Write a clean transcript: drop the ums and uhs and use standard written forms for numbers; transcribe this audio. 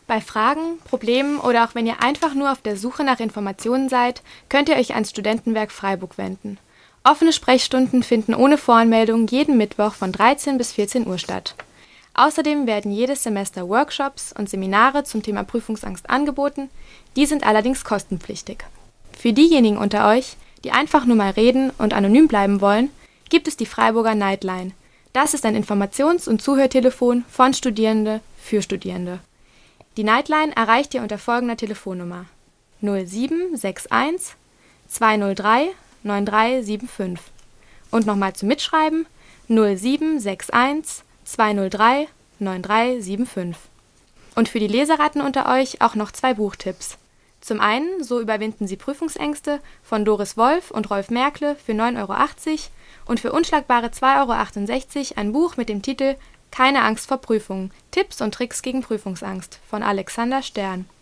Bei Fragen, Problemen oder auch wenn ihr einfach nur auf der Suche nach Informationen seid, könnt ihr euch ans Studentenwerk Freiburg wenden. Offene Sprechstunden finden ohne Voranmeldung jeden Mittwoch von 13 bis 14 Uhr statt. Außerdem werden jedes Semester Workshops und Seminare zum Thema Prüfungsangst angeboten, die sind allerdings kostenpflichtig. Für diejenigen unter euch, die einfach nur mal reden und anonym bleiben wollen, gibt es die Freiburger Nightline. Das ist ein Informations- und Zuhörtelefon von Studierende für Studierende. Die Nightline erreicht ihr unter folgender Telefonnummer: 0761 203 9375. Und nochmal zum Mitschreiben: 0761 203 9375. Und für die Leseratten unter euch auch noch 2 Buchtipps. Zum einen So überwinden Sie Prüfungsängste von Doris Wolf und Rolf Merkle für 9,80 € und für unschlagbare 2,68 € ein Buch mit dem Titel Keine Angst vor Prüfungen – Tipps und Tricks gegen Prüfungsangst von Alexander Stern.